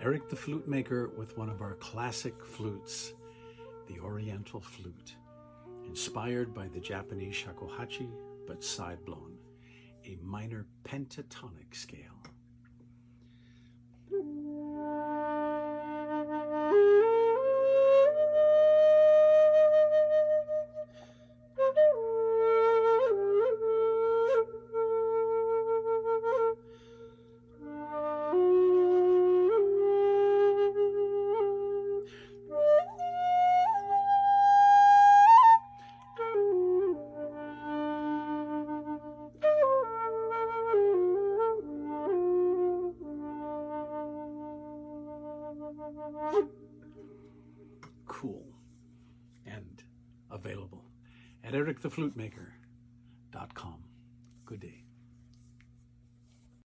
Eric the Flute Maker with one of our classic flutes, the Oriental flute, inspired by the Japanese shakuhachi, but side-blown, a minor pentatonic scale. Cool and available at Eric the Flute Maker.